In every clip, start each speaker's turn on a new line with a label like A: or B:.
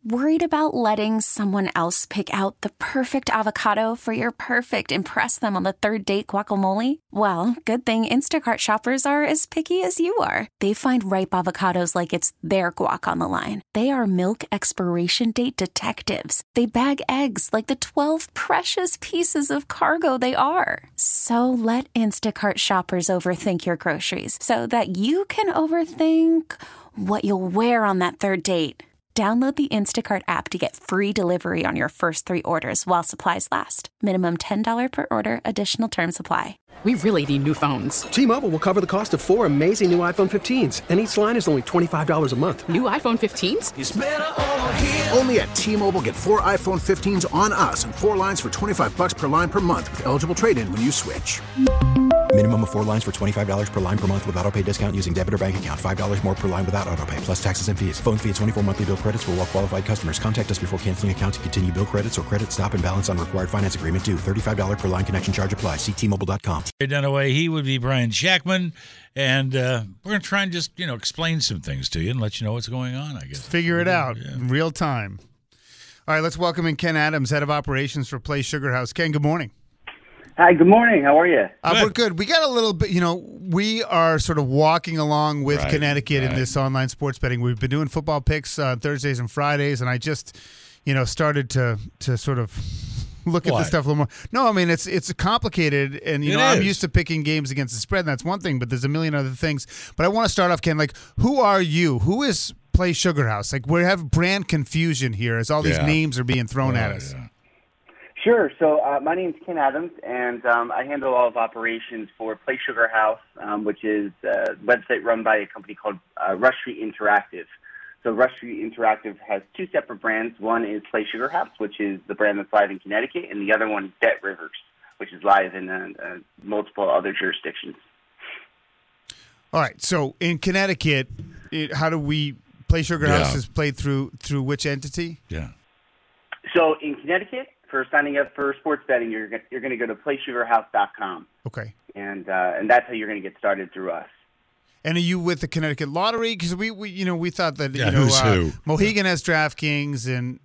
A: Worried about letting someone else pick out the perfect avocado for your perfect impress them on the third date guacamole? Well, good thing Instacart shoppers are as picky as you are. They find ripe avocados like it's their guac on the line. They are milk expiration date detectives. They bag eggs like the 12 precious pieces of cargo they are. So let Instacart shoppers overthink your groceries so that you can overthink what you'll wear on that third date. Download the Instacart app to get free delivery on your first 3 orders while supplies last. Minimum $10 per order. Additional terms apply.
B: We really need new phones.
C: T-Mobile will cover the cost of 4 amazing new iPhone 15s, and each line is only $25 a month.
B: New iPhone 15s?
D: It's better over here.
E: Only at T-Mobile, get 4 iPhone 15s on us and 4 lines for $25 per line per month with eligible trade-in when you switch.
F: Minimum of 4 lines for $25 per line per month with autopay discount using debit or bank account. $5 more per line without autopay, plus taxes and fees. Phone fee at 24 monthly bill credits for well-qualified customers. Contact us before canceling account to continue bill credits or credit stop and balance on required finance agreement due. $35 per line connection charge applies. See T-Mobile.com.
G: Dunaway, he would be Brian Shackman, and we're going to try and just, explain some things to you and let you know what's going on, I guess.
H: Figure it out in real time. All right, let's welcome in Ken Adams, Head of Operations for Play Sugar House. Ken, good morning.
I: Hi, good morning. How are you?
H: We're good. We got a little bit, we are sort of walking along with Connecticut in this online sports betting. We've been doing football picks Thursdays and Fridays, and I just, started to sort of look at this stuff a little more. No, I mean, it's complicated, and, I'm used to picking games against the spread, and that's one thing, but there's a million other things. But I want to start off, Ken, who are you? Who is Play Sugar House? We have brand confusion here as all these names are being thrown at us.
I: Yeah. Sure. So my name is Ken Adams, and I handle all of operations for Play Sugar House, which is a website run by a company called Rush Street Interactive. So Rush Street Interactive has 2 separate brands. One is Play Sugar House, which is the brand that's live in Connecticut, and the other one is Bet Rivers, which is live in multiple other jurisdictions.
H: All right. So in Connecticut, how do we Play Sugar House is played through which entity?
G: Yeah.
I: So in Connecticut, for signing up for sports betting, you're going to go to playsugarhouse.com.
H: Okay.
I: And that's how you're going to get started through us.
H: And are you with the Connecticut Lottery? Because we thought that
G: who's who?
H: Mohegan has DraftKings and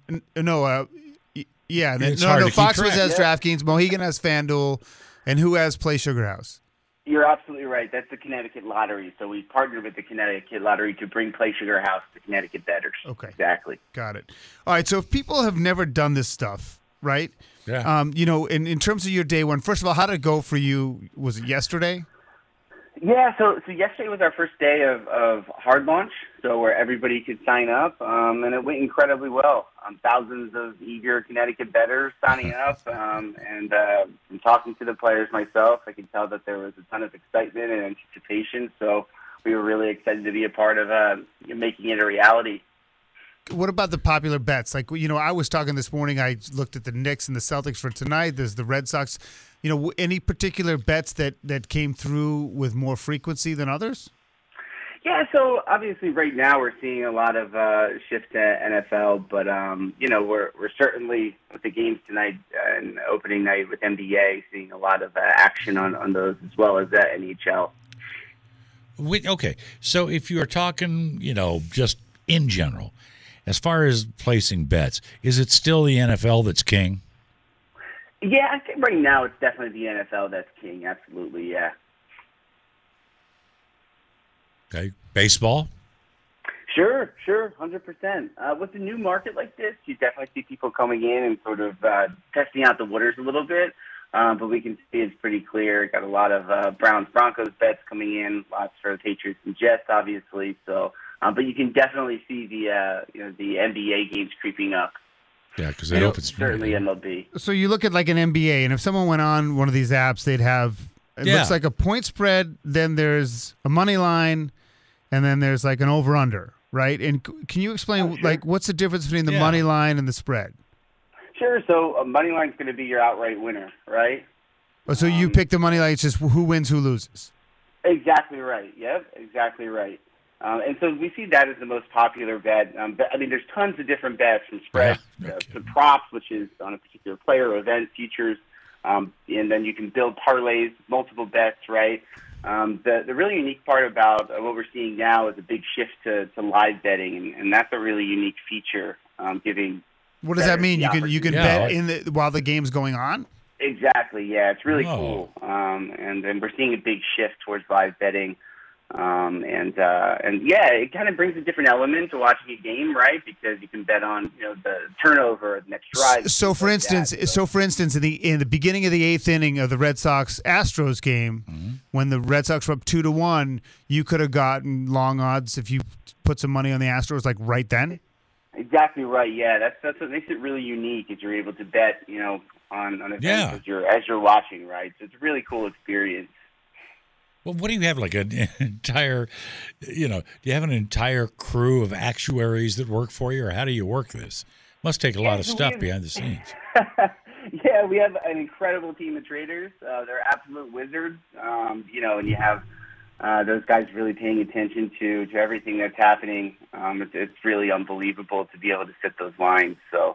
G: Foxwoods
H: has DraftKings, Mohegan has FanDuel, and who has Play Sugar House?
I: You're absolutely right. That's the Connecticut Lottery. So we partnered with the Connecticut Lottery to bring Play Sugar House to Connecticut bettors.
H: Okay.
I: Exactly.
H: Got it. All right. So if people have never done this stuff, right?
G: Yeah.
H: In terms of your day one, first of all, how did it go for you? Was it yesterday?
I: Yeah, so yesterday was our first day of hard launch, so where everybody could sign up, and it went incredibly well. Thousands of eager Connecticut bettors signing up, and from talking to the players myself, I could tell that there was a ton of excitement and anticipation, so we were really excited to be a part of making it a reality.
H: What about the popular bets? I was talking this morning, I looked at the Knicks and the Celtics for tonight. There's the Red Sox. Any particular bets that came through with more frequency than others?
I: Yeah, so obviously right now we're seeing a lot of shift to NFL, but we're certainly with the games tonight and opening night with NBA seeing a lot of action on those as well as NHL.
G: Okay, so if you are talking, just in general, as far as placing bets, is it still the NFL that's king?
I: Yeah, I think right now it's definitely the NFL that's king. Absolutely, yeah.
G: Okay, baseball?
I: Sure, 100%. With a new market like this, you definitely see people coming in and sort of testing out the waters a little bit. But we can see it's pretty clear. Got a lot of Browns-Broncos bets coming in, lots for the Patriots and Jets, obviously. So, but you can definitely see the NBA games creeping up.
G: Yeah, because it opens.
I: Certainly MLB.
H: So you look at like an NBA, and if someone went on one of these apps, they'd have looks like a point spread, then there's a money line, and then there's like an over-under, right? And can you explain what's the difference between the money line and the spread?
I: Sure. So a money line is going to be your outright winner, right?
H: Oh, so you pick the money line. It's just who wins, who loses.
I: Exactly right. Yep, exactly right. And so we see that as the most popular bet. There's tons of different bets from spreads to props, which is on a particular player or event, futures, and then you can build parlays, multiple bets, right? The really unique part about what we're seeing now is a big shift to live betting, and that's a really unique feature giving.
H: What does that mean? You can bet while the game's going on?
I: Exactly. Yeah, it's really cool. And then we're seeing a big shift towards live betting. And yeah, it kind of brings a different element to watching a game, right? Because you can bet on the turnover, the next drive.
H: So for instance, in the beginning of the 8th inning of the Red Sox Astros game, when the Red Sox were up 2-1, you could have gotten long odds if you put some money on the Astros like right then.
I: Exactly right. Yeah, that's what makes it really unique is you're able to bet on events as you're watching, right? So it's a really cool experience.
G: Well, what do you have, like an entire, do you have an entire crew of actuaries that work for you, or how do you work this? Must take a lot of stuff behind the scenes.
I: Yeah, we have an incredible team of traders. They're absolute wizards, and you have those guys really paying attention to everything that's happening. It's really unbelievable to be able to set those lines. So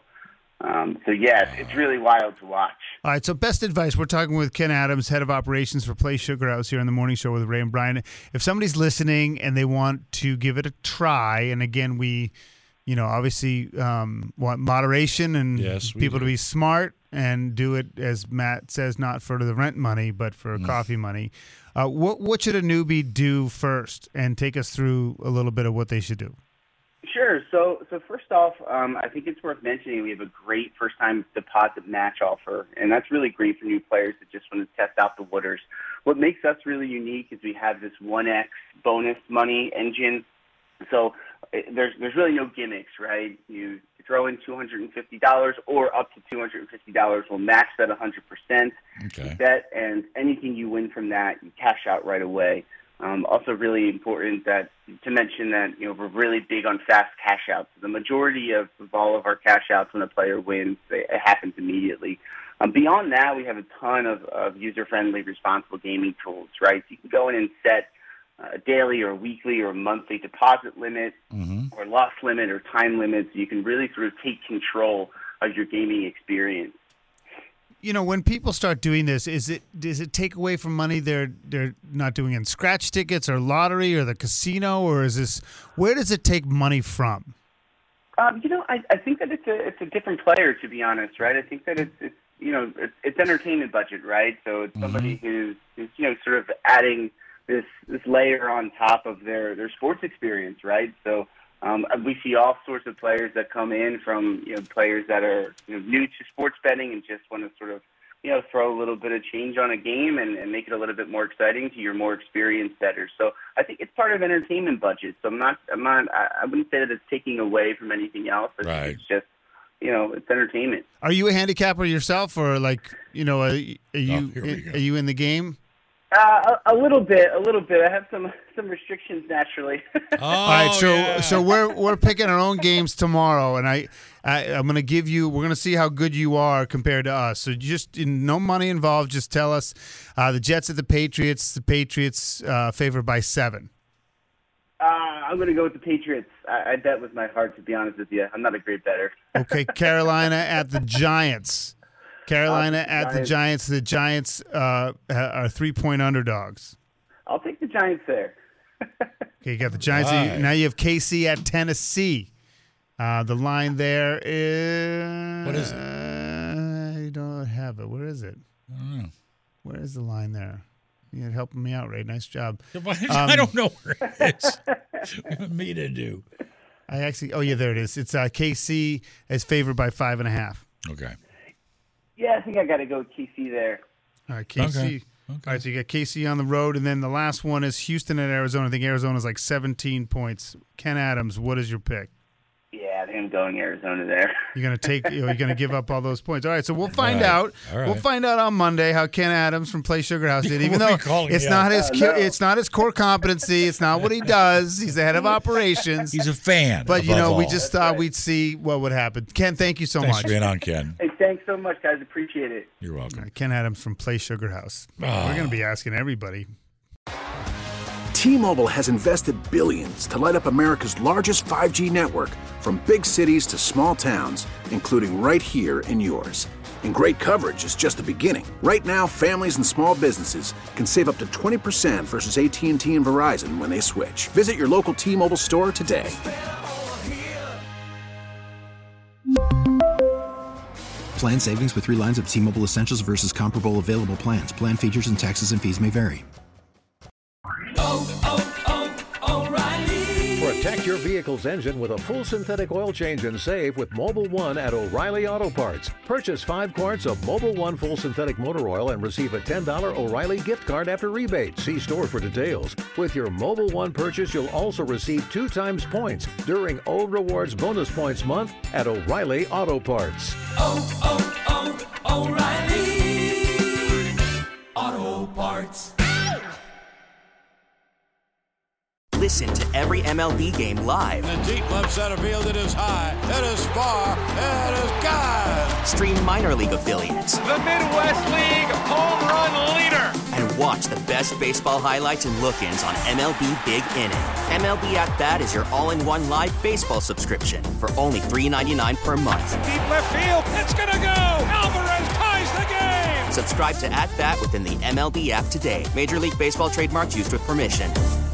I: yeah, it's really wild to watch.
H: All right, so best advice. We're talking with Ken Adams, head of operations for Play Sugar House here on the Morning Show with Ray and Brian. If somebody's listening and they want to give it a try, and again, we, obviously want moderation and people to be smart and do it, as Matt says, not for the rent money, but for coffee money. What should a newbie do first? And take us through a little bit of what they should do.
I: Sure. So first off, I think it's worth mentioning we have a great first-time deposit match offer, and that's really great for new players that just want to test out the waters. What makes us really unique is we have this 1x bonus money engine. So there's really no gimmicks, right? You throw in $250 or up to $250. We'll match that 100%.
G: Okay.
I: Bet, and anything you win from that, you cash out right away. Also really important to mention that we're really big on fast cash outs. The majority of all of our cash outs when a player wins, it happens immediately. Beyond that, we have a ton of user-friendly, responsible gaming tools, right? So you can go in and set a daily or weekly or monthly deposit limit or loss limit or time limit, so you can really sort of take control of your gaming experience.
H: When people start doing this, does it take away from money they're not doing in scratch tickets or lottery or the casino, or where does it take money from?
I: I think that it's a different player, to be honest, right? I think that it's entertainment budget, right? So it's somebody who's sort of adding this layer on top of their sports experience, right? So we see all sorts of players that come in from players that are new to sports betting and just want to sort of throw a little bit of change on a game and make it a little bit more exciting to your more experienced bettors. So I think it's part of entertainment budget. So I wouldn't say that it's taking away from anything else. I think it's just it's entertainment. Are
H: you a handicapper yourself, or are you in the game?
I: A little bit. I have some restrictions naturally.
H: All right, so we're picking our own games tomorrow, and I'm going to give you. We're going to see how good you are compared to us. So just no money involved. Just tell us the Jets at the Patriots. The Patriots favored by 7.
I: I'm going to go with the Patriots. I bet with my heart, to be honest with you. I'm not a great bettor.
H: Okay, Carolina at the Giants. Carolina at the Giants. The Giants are 3-point underdogs.
I: I'll take the Giants there.
H: Okay, you got the Giants. Right. Now you have KC at Tennessee. The line there is...
G: What is it?
H: I don't have it. Where is it?
G: I don't know.
H: Where is the line there? You're helping me out, Ray. Nice job.
G: I don't know where it is. What do you want me to do?
H: There it is. It's KC is favored by 5.5.
G: Okay.
I: Yeah, I think I got to go with KC there.
H: All right, KC. Okay. All right, so you got KC on the road, and then the last one is Houston at Arizona. I think Arizona's like 17 points. Ken Adams, what is your pick?
I: Yeah, I think I'm going Arizona there.
H: You're going to take. You're going to give up all those points. All right, so we'll find out.
G: Right.
H: We'll find out on Monday how Ken Adams from Play Sugar House did. Even though it's not his core competency, it's not what he does. He's the head of operations.
G: He's a fan.
H: But we just thought we'd see what would happen. Ken, thank you so much.
G: Thanks for being on, Ken.
I: Hey, thanks so much, guys. Appreciate it.
G: You're welcome.
H: Ken Adams from Play Sugar House. We're going to be asking everybody.
E: T-Mobile has invested billions to light up America's largest 5G network, from big cities to small towns, including right here in yours. And great coverage is just the beginning. Right now, families and small businesses can save up to 20% versus AT&T and Verizon when they switch. Visit your local T-Mobile store today.
F: Plan savings with 3 lines of T-Mobile Essentials versus comparable available plans. Plan features and taxes and fees may vary.
D: O'Reilly. Protect your vehicle's engine with a full synthetic oil change and save with Mobil 1 at O'Reilly Auto Parts. Purchase 5 quarts of Mobil 1 full synthetic motor oil and receive a $10 O'Reilly gift card after rebate. See store for details. With your Mobil 1 purchase, you'll also receive 2 times points during O Rewards Bonus Points Month at O'Reilly Auto Parts.
J: O'Reilly Auto Parts.
K: Listen to every MLB game live.
L: In the deep left center field, it is high, it is far, it is gone.
K: Stream minor league affiliates.
M: The Midwest League home run leader.
K: And watch the best baseball highlights and look-ins on MLB Big Inning. MLB At Bat is your all-in-one live baseball subscription for only $3.99 per month.
M: Deep left field, it's gonna go. Alvarez ties the game.
K: Subscribe to At Bat within the MLB app today. Major League Baseball trademarks used with permission.